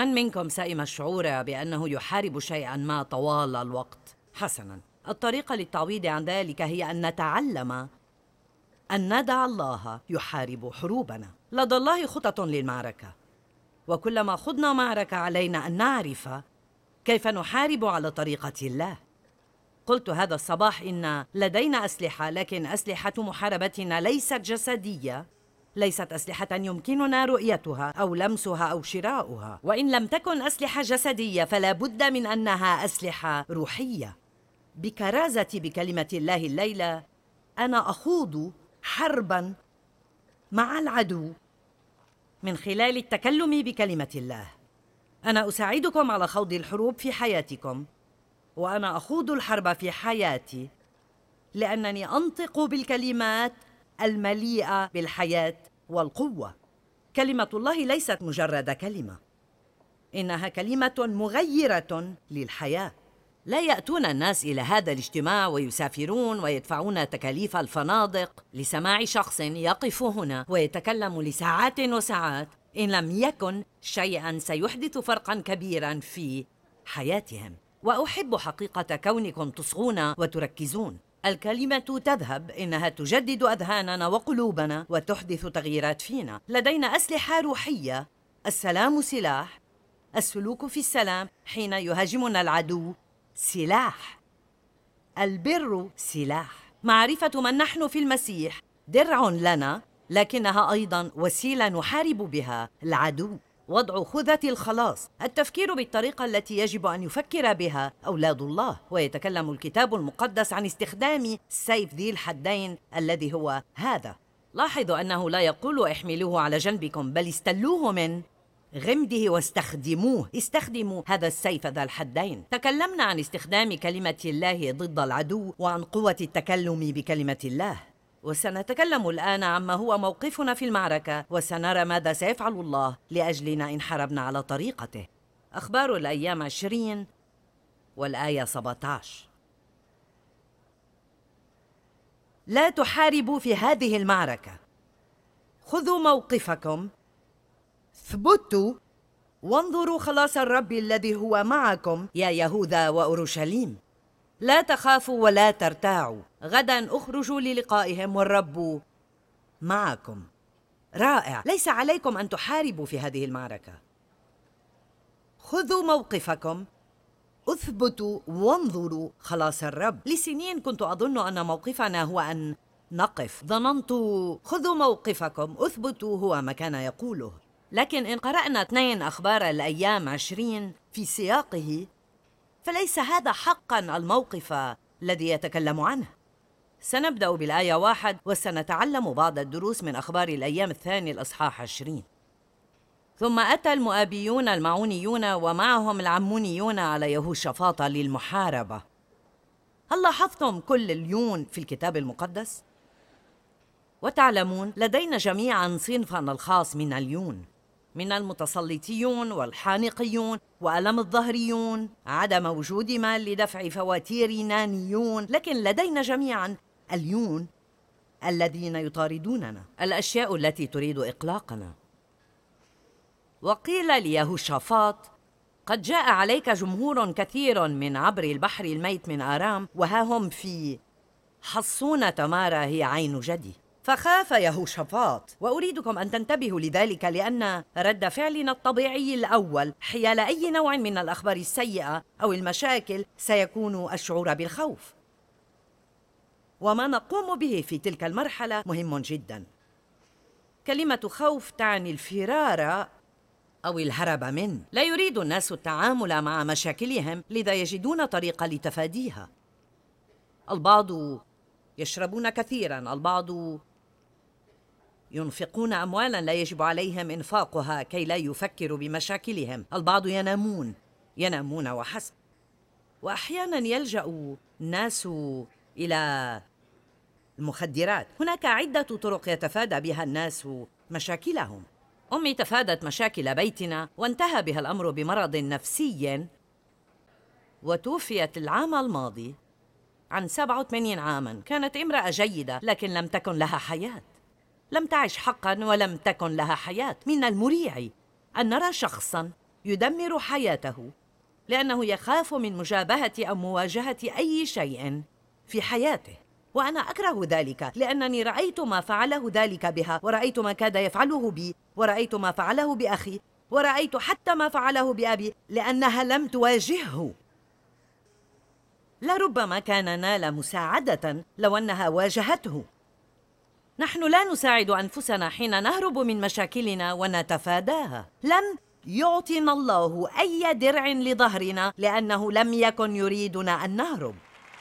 من منكم سئم الشعور بأنه يحارب شيئاً ما طوال الوقت؟ حسناً، الطريقة للتعويض عن ذلك هي أن نتعلم أن ندع الله يحارب حروبنا. لدى الله خطط للمعركة، وكلما خضنا معركة علينا أن نعرف كيف نحارب على طريقة الله. قلت هذا الصباح إن لدينا أسلحة، لكن أسلحة محاربتنا ليست جسدية، ليست أسلحة يمكننا رؤيتها أو لمسها أو شراؤها. وإن لم تكن أسلحة جسدية فلا بد من أنها أسلحة روحية. بكرازتي بكلمة الله الليلة أنا أخوض حرباً مع العدو من خلال التكلم بكلمة الله. أنا أساعدكم على خوض الحروب في حياتكم، وأنا أخوض الحرب في حياتي لأنني أنطق بالكلمات المليئة بالحياة والقوة. كلمة الله ليست مجرد كلمة، إنها كلمة مغيرة للحياة. لا يأتون الناس إلى هذا الاجتماع ويسافرون ويدفعون تكاليف الفنادق لسماع شخص يقف هنا ويتكلم لساعات وساعات إن لم يكن شيئاً سيحدث فرقاً كبيراً في حياتهم. وأحب حقيقة كونكم تصغون وتركزون. الكلمة تذهب، إنها تجدد أذهاننا وقلوبنا وتحدث تغييرات فينا. لدينا أسلحة روحية. السلام سلاح، السلوك في السلام حين يهاجمنا العدو سلاح، البر سلاح، معرفة من نحن في المسيح درع لنا، لكنها أيضاً وسيلة نحارب بها العدو. وضع خذة الخلاص، التفكير بالطريقة التي يجب أن يفكر بها أولاد الله. ويتكلم الكتاب المقدس عن استخدام سيف ذي الحدين الذي هو هذا. لاحظوا أنه لا يقول احملوه على جنبكم، بل استلوه من غمده واستخدموه. استخدموا هذا السيف ذا الحدين. تكلمنا عن استخدام كلمة الله ضد العدو وعن قوة التكلم بكلمة الله، وسنتكلم الآن عما هو موقفنا في المعركة، وسنرى ماذا سيفعل الله لأجلنا إن حاربنا على طريقته. أخبار الأيام 20 والآية 17. لا تحاربوا في هذه المعركة، خذوا موقفكم، ثبتوا وانظروا خلاص الرب الذي هو معكم يا يهوذا وأورشليم. لا تخافوا ولا ترتاعوا، غدا أخرجوا للقائهم والرب معكم. رائع، ليس عليكم أن تحاربوا في هذه المعركة. خذوا موقفكم، اثبتوا وانظروا خلاص الرب. لسنين كنت أظن أن موقفنا هو أن نقف. ظننت خذوا موقفكم، اثبتوا هو ما كان يقوله. لكن إن قرأنا 2 أخبار الأيام 20 في سياقه فليس هذا حقاً الموقف الذي يتكلم عنه. سنبدأ بالآية 1 وسنتعلم بعض الدروس من أخبار الأيام الثاني الأصحاح 20. ثم أتى المؤابيون المعونيون ومعهم العمونيون على يهوشافاط للمحاربة. هل لاحظتم كل اليون في الكتاب المقدس؟ وتعلمون لدينا جميعاً صنفاً الخاص من اليون، من المتسلطيون والحانقيون وألم الظهريون، عدم وجود مال لدفع فواتير نانيون. لكن لدينا جميعاً اليون الذين يطاردوننا، الأشياء التي تريد إقلاقنا. وقيل ليهوشافاط قد جاء عليك جمهور كثير من عبر البحر الميت من آرام، وها هم في حصون تمارا هي عين جدي. فخاف يهوشافاط، وأريدكم أن تنتبهوا لذلك، لأن رد فعلنا الطبيعي الأول حيال أي نوع من الأخبار السيئة أو المشاكل سيكون الشعور بالخوف. وما نقوم به في تلك المرحلة مهم جدا. كلمة خوف تعني الفرار أو الهرب منه. لا يريد الناس التعامل مع مشاكلهم، لذا يجدون طريقة لتفاديها. البعض يشربون كثيرا، البعض ينفقون أموالا لا يجب عليهم إنفاقها كي لا يفكروا بمشاكلهم، البعض ينامون وحسب. وأحيانا يلجأ الناس إلى المخدرات. هناك عدة طرق يتفادى بها الناس مشاكلهم. أمي تفادت مشاكل بيتنا وانتهى بها الأمر بمرض نفسي، وتوفيت العام الماضي عن 87 عاماً. كانت امرأة جيدة، لكن لم تكن لها حياة. لم تعش حقاً ولم تكن لها حياة. من المريع أن نرى شخصاً يدمر حياته لأنه يخاف من مجابهة أو مواجهة أي شيء في حياته. وأنا أكره ذلك لأنني رأيت ما فعله ذلك بها، ورأيت ما كاد يفعله بي، ورأيت ما فعله بأخي، ورأيت حتى ما فعله بأبي، لأنها لم تواجهه. لربما كان نال مساعدة لو أنها واجهته. نحن لا نساعد أنفسنا حين نهرب من مشاكلنا ونتفاداها. لم يعطنا الله أي درع لظهرنا لأنه لم يكن يريدنا أن نهرب.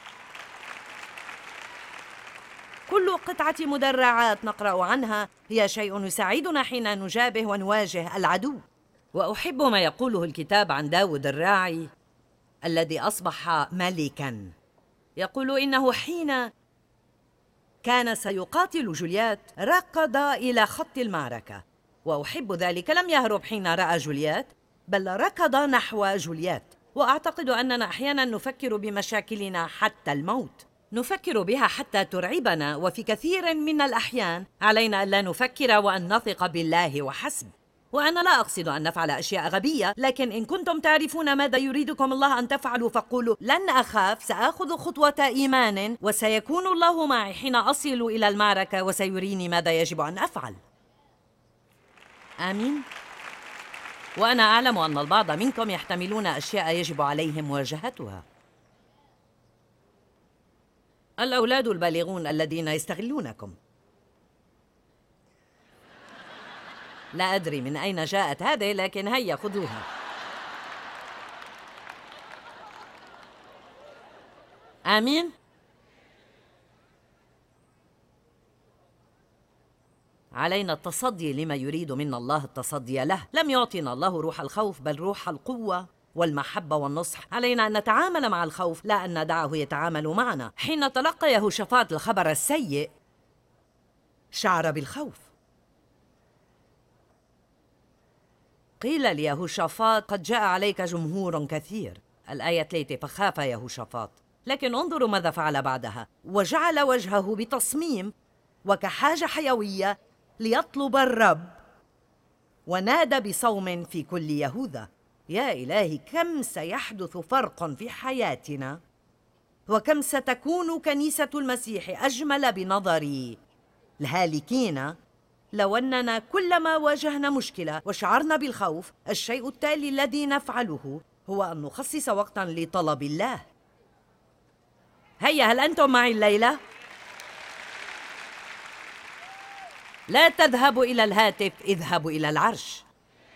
كل قطعة مدرعات نقرأ عنها هي شيء يساعدنا حين نجابه ونواجه العدو. وأحب ما يقوله الكتاب عن داود الراعي الذي أصبح ملكاً. يقول إنه حين كان سيقاتل جوليات ركض إلى خط المعركة، وأحب ذلك. لم يهرب حين رأى جوليات، بل ركض نحو جوليات. وأعتقد أننا أحياناً نفكر بمشاكلنا حتى الموت، نفكر بها حتى ترعبنا، وفي كثير من الأحيان علينا ألا نفكر وأن نثق بالله وحسب. وأنا لا أقصد أن نفعل أشياء غبية، لكن إن كنتم تعرفون ماذا يريدكم الله أن تفعلوا فقولوا: لن أخاف، سآخذ خطوة إيمان وسيكون الله معي حين أصل إلى المعركة وسيريني ماذا يجب أن أفعل. آمين. وأنا أعلم أن البعض منكم يحتملون أشياء يجب عليهم مواجهتها. الأولاد البالغون الذين يستغلونكم. لا أدري من أين جاءت هذه، لكن هيا خذوها. آمين. علينا التصدي لما يريد منا الله التصدي له. لم يعطينا الله روح الخوف بل روح القوة والمحبة والنصح. علينا أن نتعامل مع الخوف لا أن ندعه يتعامل معنا. حين تلقى يهوشافاط الخبر السيء شعر بالخوف. قيل ليهوشافاط: قد جاء عليك جمهور كثير. الآية 3: فخاف يهوشافاط. لكن انظروا ماذا فعل بعدها: وجعل وجهه بتصميم وكحاجة حيوية ليطلب الرب، ونادى بصوم في كل يهوذا. يا إلهي، كم سيحدث فرق في حياتنا، وكم ستكون كنيسة المسيح أجمل بنظر الهالكين لو أننا كلما واجهنا مشكلة وشعرنا بالخوف، الشيء التالي الذي نفعله هو أن نخصص وقتاً لطلب الله. هيا، هل أنتم معي الليلة؟ لا تذهبوا إلى الهاتف، اذهبوا إلى العرش.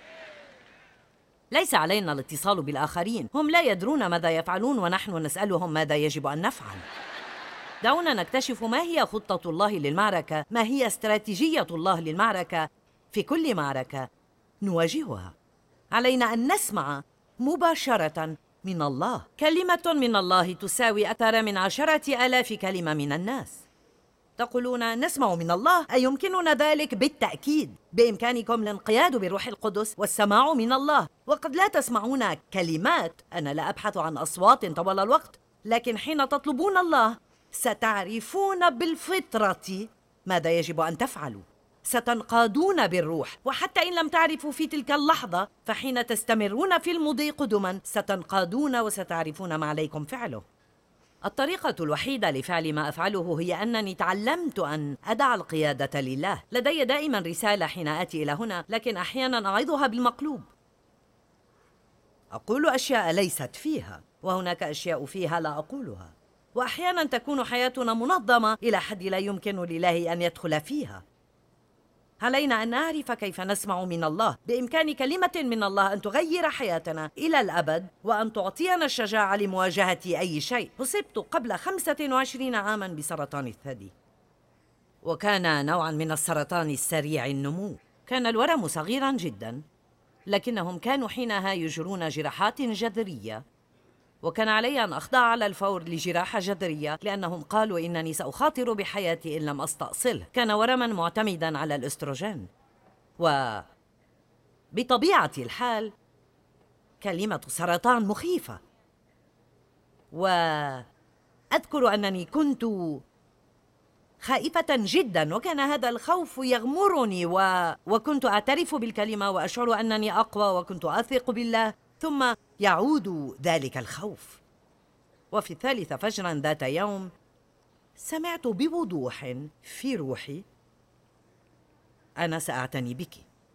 ليس علينا الاتصال بالآخرين، هم لا يدرون ماذا يفعلون ونحن نسألهم ماذا يجب أن نفعل. دعونا نكتشف ما هي خطة الله للمعركة، ما هي استراتيجية الله للمعركة. في كل معركة نواجهها علينا أن نسمع مباشرة من الله. كلمة من الله تساوي أكثر من 10,000 كلمة من الناس. تقولون: نسمع من الله. أيمكننا ذلك؟ بالتأكيد. بإمكانكم الانقياد بالروح القدس والسماع من الله. وقد لا تسمعون كلمات، أنا لا أبحث عن أصوات طوال الوقت، لكن حين تطلبون الله ستعرفون بالفطرة ماذا يجب أن تفعلوا. ستنقادون بالروح، وحتى إن لم تعرفوا في تلك اللحظة، فحين تستمرون في المضي قدما ستنقادون وستعرفون ما عليكم فعله. الطريقة الوحيدة لفعل ما أفعله هي أنني تعلمت أن أدع القيادة لله. لدي دائما رسالة حين آتي إلى هنا، لكن أحيانا أعظها بالمقلوب. أقول أشياء ليست فيها، وهناك أشياء فيها لا أقولها. وأحيانا تكون حياتنا منظمة إلى حد لا يمكن لله أن يدخل فيها. علينا أن نعرف كيف نسمع من الله. بإمكان كلمة من الله أن تغير حياتنا إلى الأبد وأن تعطينا الشجاعة لمواجهة أي شيء. أصبت قبل 25 عاماً بسرطان الثدي، وكان نوعاً من السرطان السريع النمو. كان الورم صغيراً جداً، لكنهم كانوا حينها يجرون جراحات جذرية، وكان علي أن أخضع على الفور لجراحة جذرية لأنهم قالوا إنني سأخاطر بحياتي إن لم أستأصله. كان ورما معتمدا على الأستروجين، وبطبيعة الحال كلمة سرطان مخيفة. وأذكر أنني كنت خائفة جدا، وكان هذا الخوف يغمرني وكنت أعترف بالكلمة وأشعر أنني أقوى وكنت أثق بالله، ثم يعود ذلك الخوف. وفي 3 فجرا ذات يوم سمعت بوضوح في روحي: أنا سأعتني بك.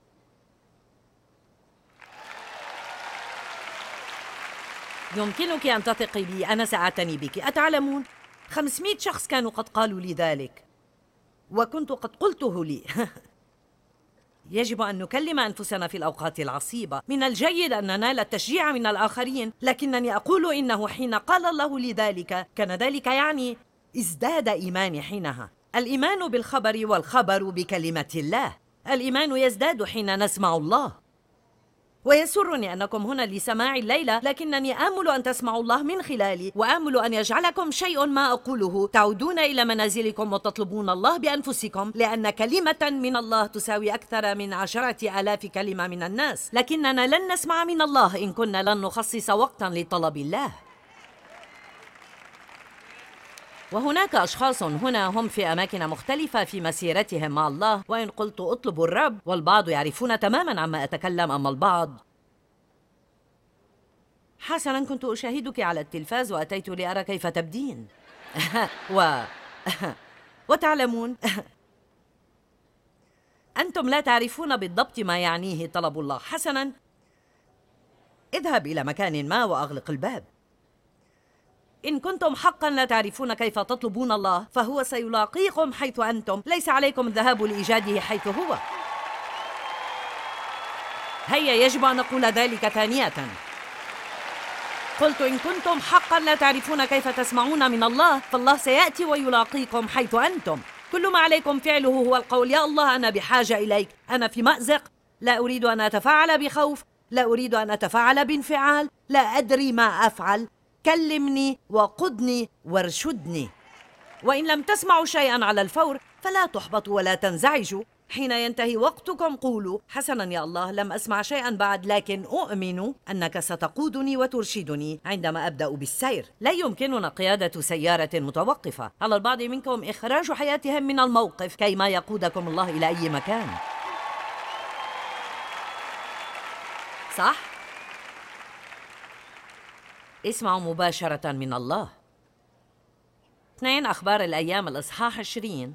يمكنك أن تثقي بي، أنا سأعتني بك. أتعلمون، 500 شخص كانوا قد قالوا لي ذلك، وكنت قد قلته لي. يجب أن نكلم أنفسنا في الأوقات العصيبة. من الجيد أن ننال التشجيع من الآخرين، لكنني أقول إنه حين قال الله لي ذلك كان ذلك يعني ازداد إيماني حينها. الإيمان بالخبر والخبر بكلمة الله. الإيمان يزداد حين نسمع الله. ويسرني أنكم هنا لسماع الليلة، لكنني آمل أن تسمعوا الله من خلالي، وآمل أن يجعلكم شيء ما أقوله تعودون إلى منازلكم وتطلبون الله بأنفسكم، لأن كلمة من الله تساوي أكثر من 10,000 كلمة من الناس، لكننا لن نسمع من الله إن كنا لن نخصص وقتا لطلب الله. وهناك أشخاص هنا هم في أماكن مختلفة في مسيرتهم مع الله، وإن قلت اطلبوا الرب والبعض يعرفون تماماً عما أتكلم، أما البعض حسناً كنت أشاهدك على التلفاز وأتيت لأرى كيف تبدين. وتعلمون أنتم لا تعرفون بالضبط ما يعنيه طلب الله. حسناً، اذهب إلى مكان ما وأغلق الباب. إن كنتم حقاً لا تعرفون كيف تطلبون الله، فهو سيلاقيكم حيث أنتم، ليس عليكم الذهاب لإيجاده حيث هو. هيا، يجب أن نقول ذلك ثانية. قلت إن كنتم حقاً لا تعرفون كيف تسمعون من الله، فالله سيأتي ويلاقيكم حيث أنتم. كل ما عليكم فعله هو القول: يا الله، أنا بحاجة إليك، أنا في مأزق، لا أريد أن أتفاعل بخوف، لا أريد أن أتفاعل بانفعال، لا أدري ما أفعل، كلمني وقدني وارشدني. وإن لم تسمعوا شيئا على الفور فلا تحبطوا ولا تنزعجوا. حين ينتهي وقتكم قولوا: حسنا يا الله، لم أسمع شيئا بعد، لكن أؤمن أنك ستقودني وترشدني عندما أبدأ بالسير. لا يمكننا قيادة سيارة متوقفة. على البعض منكم إخراج حياتهم من الموقف كيما يقودكم الله إلى أي مكان. صح؟ اسمعوا مباشرة من الله. 2 أخبار الأيام الإصحاح 20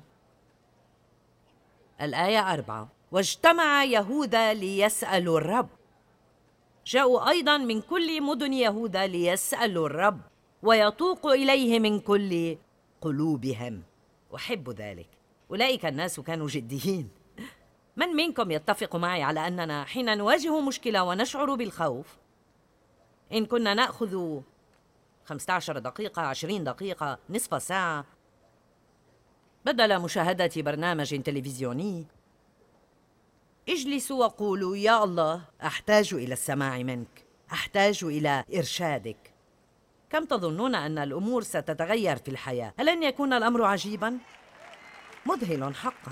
الآية 4: واجتمع يهوذا ليسألوا الرب. جاءوا أيضا من كل مدن يهوذا ليسألوا الرب، ويطوق إليه من كل قلوبهم. أحب ذلك. أولئك الناس كانوا جديين. من منكم يتفق معي على أننا حين نواجه مشكلة ونشعر بالخوف، إن كنا نأخذ 15 دقيقة، 20 دقيقة، نصف ساعة، بدل مشاهدة برنامج تلفزيوني، اجلسوا وقولوا: يا الله، أحتاج إلى السماع منك، أحتاج إلى إرشادك. كم تظنون أن الأمور ستتغير في الحياة؟ ألن يكون الأمر عجيباً؟ مذهل حقاً.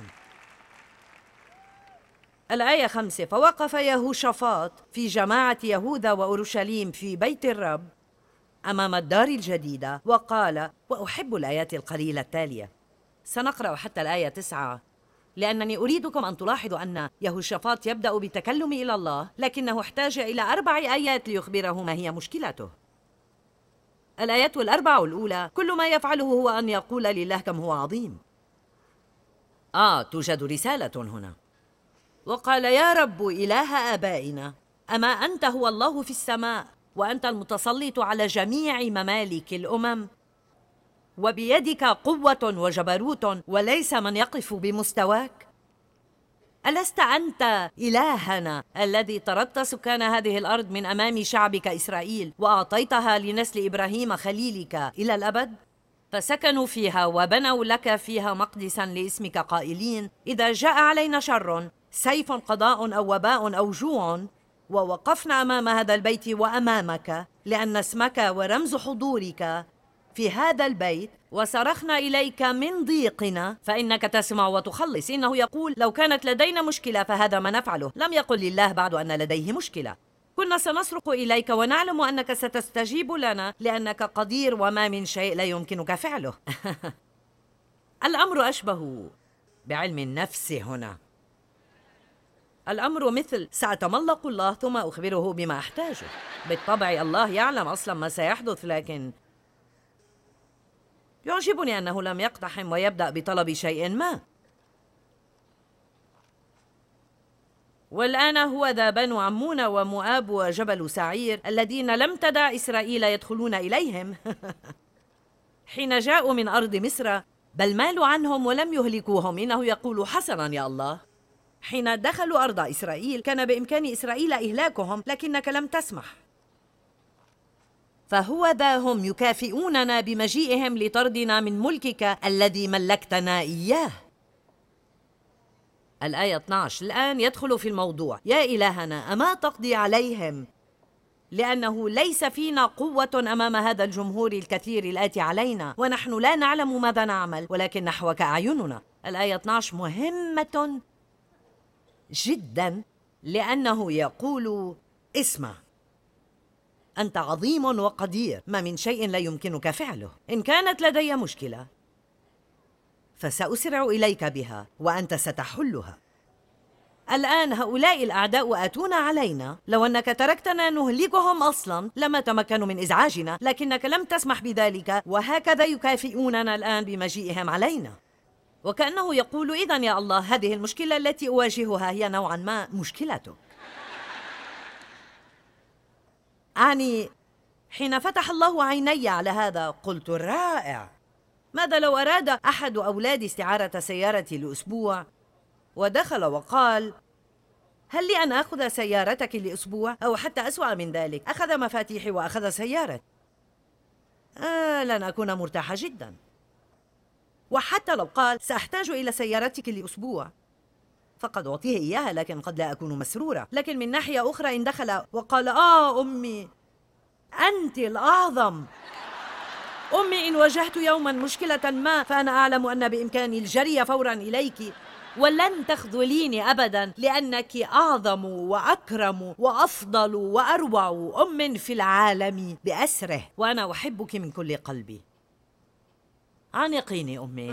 الآية 5: فوقف يهوشافاط في جماعة يهوذا وأورشليم في بيت الرب أمام الدار الجديدة وقال، وأحب الآيات القليلة التالية، سنقرأ حتى الآية 9، لأنني أريدكم أن تلاحظوا أن يهوشافاط يبدأ بالتكلم إلى الله، لكنه احتاج إلى 4 آيات ليخبره ما هي مشكلته. الآيات 4 الأولى كل ما يفعله هو أن يقول لله كم هو عظيم. توجد رسالة هنا. وقال: يا رب إله آبائنا، أما أنت هو الله في السماء، وأنت المتسلط على جميع ممالك الأمم، وبيدك قوة وجبروت وليس من يقف بمستواك. ألست أنت إلهنا الذي طردت سكان هذه الأرض من أمام شعبك إسرائيل وأعطيتها لنسل إبراهيم خليلك إلى الأبد؟ فسكنوا فيها وبنوا لك فيها مقدسا لاسمك قائلين: إذا جاء علينا شر، سيف، قضاء أو وباء أو جوع، ووقفنا أمام هذا البيت وأمامك لأن اسمك ورمز حضورك في هذا البيت، وصرخنا إليك من ضيقنا، فإنك تسمع وتخلص. إنه يقول: لو كانت لدينا مشكلة فهذا ما نفعله. لم يقل لله بعد أن لديه مشكلة. كنا سنصرخ إليك ونعلم أنك ستستجيب لنا، لأنك قدير وما من شيء لا يمكنك فعله. الأمر أشبه بعلم النفس هنا. الأمر مثل سأتملق الله ثم أخبره بما أحتاجه. بالطبع الله يعلم أصلا ما سيحدث، لكن يعجبني أنه لم يقتحم ويبدأ بطلب شيء ما. والآن هو ذا بنو عمون ومؤاب وجبل سعير الذين لم تدع إسرائيل يدخلون إليهم حين جاءوا من أرض مصر، بل مالوا عنهم ولم يهلكوهم. إنه يقول حسنا يا الله، حين دخلوا أرض إسرائيل كان بإمكان إسرائيل إهلاكهم، لكنك لم تسمح. فهو ذا هم يكافئوننا بمجيئهم لطردنا من ملكك الذي ملكتنا إياه. الآية 12 الآن يدخل في الموضوع. يا إلهنا، أما تقضي عليهم لأنه ليس فينا قوة أمام هذا الجمهور الكثير الآتي علينا، ونحن لا نعلم ماذا نعمل، ولكن نحوك أعيننا. الآية 12 مهمة جدا، لأنه يقول اسمع، أنت عظيم وقدير، ما من شيء لا يمكنك فعله. إن كانت لدي مشكلة فسأسرع إليك بها وأنت ستحلها. الآن هؤلاء الأعداء آتون علينا، لو أنك تركتنا نهلكهم أصلا لما تمكنوا من إزعاجنا، لكنك لم تسمح بذلك، وهكذا يكافئوننا الآن بمجيئهم علينا. وكأنه يقول إذن يا الله، هذه المشكلة التي أواجهها هي نوعا ما مشكلتك. أعني حين فتح الله عيني على هذا قلت رائع. ماذا لو أراد أحد أولادي استعارة سيارتي لأسبوع ودخل وقال هل لي أن أخذ سيارتك لأسبوع؟ أو حتى أسوأ من ذلك، أخذ مفاتيحي وأخذ سيارتي. لن أكون مرتاحة جدا. وحتى لو قال سأحتاج إلى سيارتك لأسبوع، فقد أعطيه إياها، لكن قد لا أكون مسرورة. لكن من ناحية أخرى إن دخل وقال أمي أنت الأعظم، أمي إن واجهت يوما مشكلة ما فأنا أعلم أن بإمكاني الجري فورا إليك ولن تخذليني أبدا، لأنك أعظم وأكرم وأفضل وأروع أم في العالم بأسره، وأنا أحبك من كل قلبي. عانقيني أمي.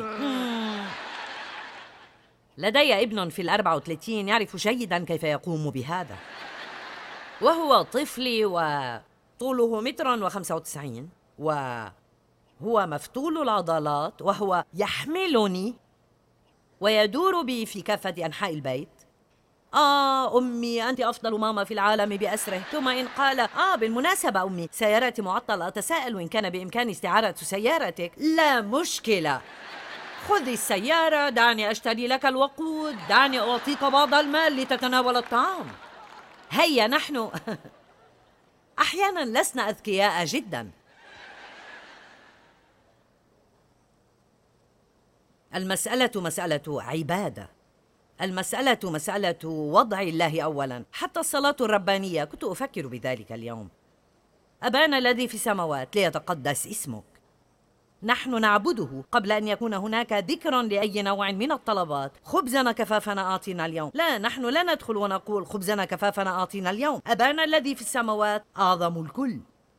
لدي ابن في 34 يعرف جيدا كيف يقوم بهذا، وهو طفلي وطوله 1.95 وهو مفتول العضلات، وهو يحملني ويدور بي في كافة أنحاء البيت. أمي أنت أفضل ماما في العالم بأسره. ثم إن قال بالمناسبة أمي سيارتي معطلة، أتساءل إن كان بإمكاني استعارة سيارتك. لا مشكلة، خذي السيارة، دعني أشتري لك الوقود، دعني أعطيك بعض المال لتتناول الطعام. هيا نحن أحيانا لسنا أذكياء جدا. المسألة مسألة عبادة، المسألة مسألة وضع الله أولا. حتى الصلاة الربانية كنت أفكر بذلك اليوم. أبانا الذي في السماوات ليتقدس اسمك. نحن نعبده قبل أن يكون هناك ذكر لأي نوع من الطلبات. خبزنا كفافنا أعطينا اليوم. لا، نحن لا ندخل ونقول خبزنا كفافنا أعطينا اليوم. أبانا الذي في السماوات أعظم الكل.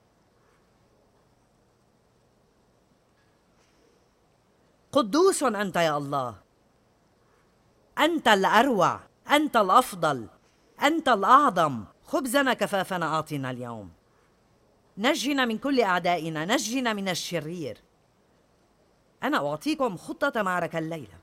قدوس أنت يا الله، أنت الأروع، أنت الأفضل، أنت الأعظم. خبزنا كفافنا أعطنا اليوم. نجنا من كل أعدائنا، نجنا من الشرير. أنا أعطيكم خطة معركة الليلة.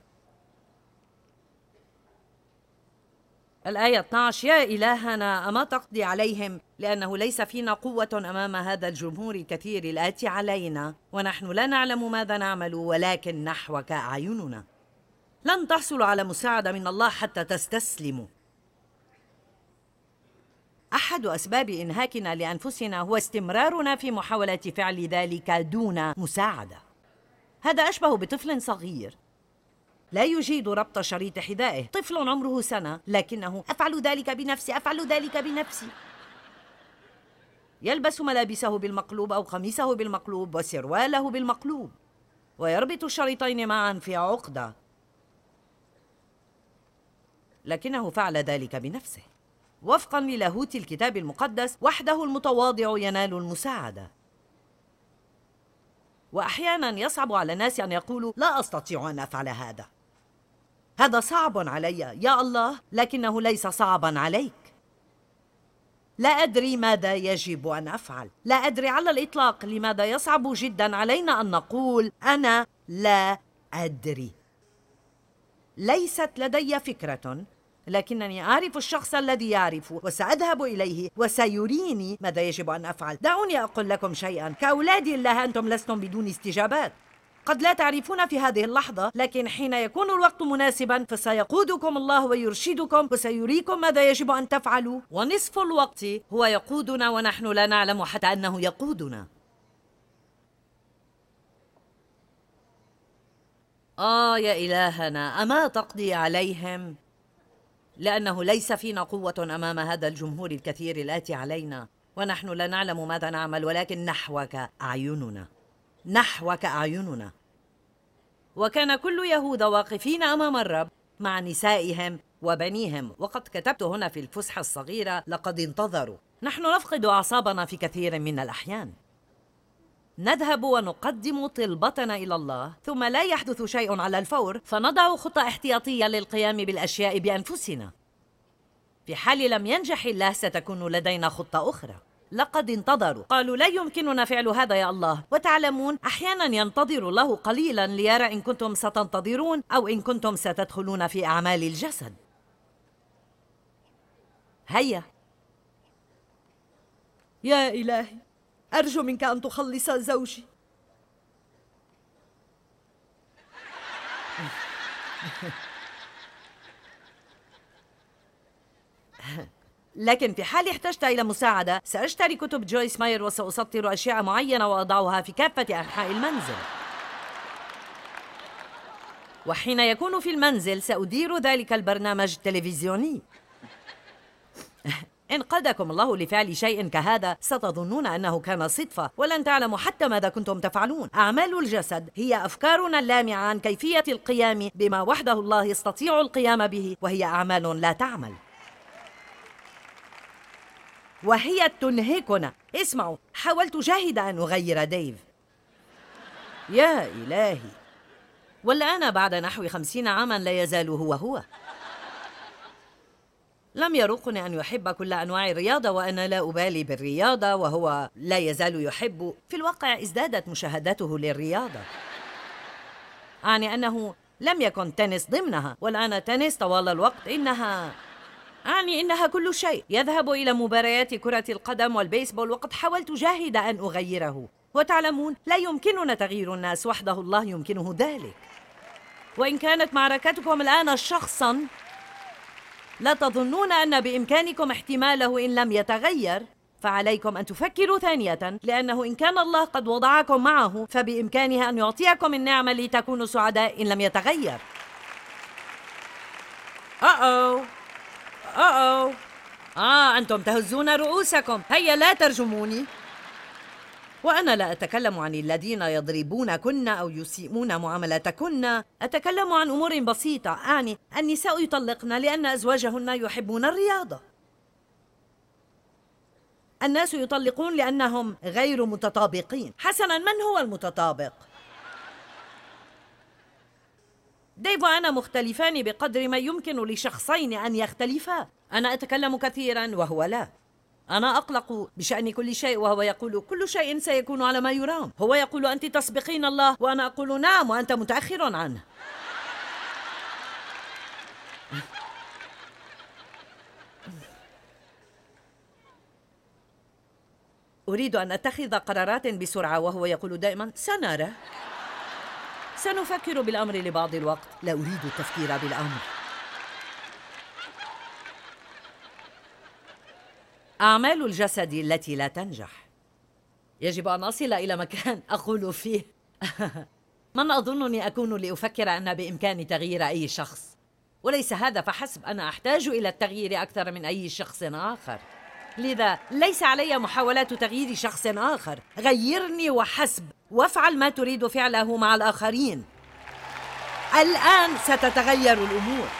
الآية 12 يا إلهنا، أما تقضي عليهم لأنه ليس فينا قوة أمام هذا الجمهور الكثير الآتي علينا، ونحن لا نعلم ماذا نعمل، ولكن نحوك أعيننا. لن تحصلوا على مساعدة من الله حتى تستسلموا. أحد أسباب إنهاكنا لأنفسنا هو استمرارنا في محاولة فعل ذلك دون مساعدة. هذا أشبه بطفل صغير لا يجيد ربط شريط حذائه. طفل عمره سنة لكنه أفعل ذلك بنفسي، أفعل ذلك بنفسي. يلبس ملابسه بالمقلوب أو قميصه بالمقلوب وسرواله بالمقلوب، ويربط الشريطين معا في عقدة، لكنه فعل ذلك بنفسه. وفقا للاهوت الكتاب المقدس، وحده المتواضع ينال المساعدة. وأحياناً يصعب على الناس أن يقولوا لا أستطيع أن أفعل هذا. هذا صعب علي يا الله، لكنه ليس صعباً عليك. لا أدري ماذا يجب أن أفعل، لا أدري على الإطلاق لماذا يصعب جداً علينا أن نقول أنا لا أدري. ليست لدي فكرة، لكنني أعرف الشخص الذي يعرف، وسأذهب إليه وسيريني ماذا يجب أن أفعل. دعوني أقول لكم شيئاً، كأولاد الله أنتم لستم بدون استجابات. قد لا تعرفون في هذه اللحظة، لكن حين يكون الوقت مناسباً فسيقودكم الله ويرشدكم وسيريكم ماذا يجب أن تفعلوا. ونصف الوقت هو يقودنا ونحن لا نعلم حتى أنه يقودنا. يا إلهنا، أما تقضي عليهم؟ لأنه ليس فينا قوة أمام هذا الجمهور الكثير الآتي علينا، ونحن لا نعلم ماذا نعمل، ولكن نحوك أعيننا، نحوك أعيننا. وكان كل يهوذا واقفين أمام الرب مع نسائهم وبنيهم، وقد كتبت هنا في الفسحة الصغيرة لقد انتظروا. نحن نفقد أعصابنا في كثير من الأحيان. نذهب ونقدم طلبتنا إلى الله، ثم لا يحدث شيء على الفور، فنضع خطة احتياطية للقيام بالأشياء بأنفسنا. في حال لم ينجح الله ستكون لدينا خطة أخرى. لقد انتظروا، قالوا لا يمكننا فعل هذا يا الله. وتعلمون، أحيانا ينتظر الله قليلا ليرى إن كنتم ستنتظرون أو إن كنتم ستدخلون في أعمال الجسد. هيا يا إلهي، أرجو منك أن تخلص زوجي. لكن في حال احتجت إلى مساعدة سأشتري كتب جويس ماير وسأسطر أشياء معينة وأضعها في كافة أنحاء المنزل. وحين يكون في المنزل سأدير ذلك البرنامج التلفزيوني. إن قادكم الله لفعل شيء كهذا ستظنون أنه كان صدفة، ولن تعلموا حتى ماذا كنتم تفعلون. أعمال الجسد هي أفكارنا اللامعة عن كيفية القيام بما وحده الله يستطيع القيام به، وهي أعمال لا تعمل، وهي تنهكنا. اسمعوا، حاولت جاهدة أن أغير ديف. يا إلهي، والآن بعد نحو 50 عاماً لا يزال هو. لم يروقني أن يحب كل أنواع الرياضة وأنا لا أبالي بالرياضة، وهو لا يزال يحب. في الواقع ازدادت مشاهدته للرياضة، أعني أنه لم يكن تنس ضمنها، والآن تنس طوال الوقت. إنها كل شيء. يذهب إلى مباريات كرة القدم والبيسبول، وقد حاولت جاهدة أن أغيره. وتعلمون، لا يمكننا تغيير الناس، وحده الله يمكنه ذلك. وإن كانت معركتكم الآن شخصاً، لا تظنون أن بإمكانكم احتماله إن لم يتغير، فعليكم أن تفكروا ثانية، لأنه إن كان الله قد وضعكم معه فبإمكانه أن يعطيكم النعمة لتكونوا سعداء إن لم يتغير. أنتم تهزون رؤوسكم. هيا لا ترجموني. وأنا لا أتكلم عن الذين يضربونكن أو يسيئون معاملتكن، أتكلم عن أمور بسيطة. أعني النساء يطلقن لأن أزواجهن يحبون الرياضة. الناس يطلقون لأنهم غير متطابقين. حسناً، من هو المتطابق؟ ديف وأنا مختلفان بقدر ما يمكن لشخصين أن يختلفا. أنا أتكلم كثيراً وهو لا. أنا أقلق بشأن كل شيء وهو يقول كل شيء سيكون على ما يرام. هو يقول أنت تسبقين الله، وأنا أقول نعم وأنت متأخر عنه. أريد أن أتخذ قرارات بسرعة، وهو يقول دائما سنرى، سنفكر بالأمر لبعض الوقت. لا أريد التفكير بالأمر. أعمال الجسد التي لا تنجح. يجب أن أصل إلى مكان أقول فيه من أظنني أكون لأفكر أن بإمكاني تغيير أي شخص، وليس هذا فحسب، أنا أحتاج إلى التغيير أكثر من أي شخص آخر. لذا ليس علي محاولات تغيير شخص آخر. غيرني وحسب، وافعل ما تريد فعله مع الآخرين. الآن ستتغير الأمور.